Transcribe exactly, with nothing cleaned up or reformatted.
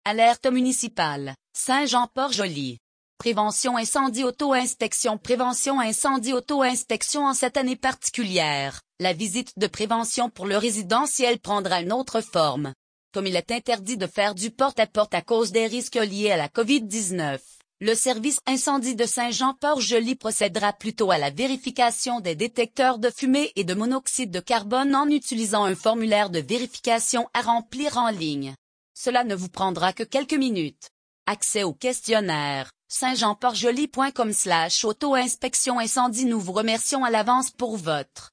Alerte municipale, Saint-Jean-Port-Joli. Prévention incendie auto-inspection. Prévention incendie auto-inspection. En cette année particulière, la visite de prévention pour le résidentiel prendra une autre forme. Comme il est interdit de faire du porte-à-porte à cause des risques liés à la covid dix-neuf, le service incendie de Saint-Jean-Port-Joli procédera plutôt à la vérification des détecteurs de fumée et de monoxyde de carbone en utilisant un formulaire de vérification à remplir en ligne. Cela ne vous prendra que quelques minutes. Accès au questionnaire, saint jean port joli point com slash auto-inspection incendie. Nous vous remercions à l'avance pour votre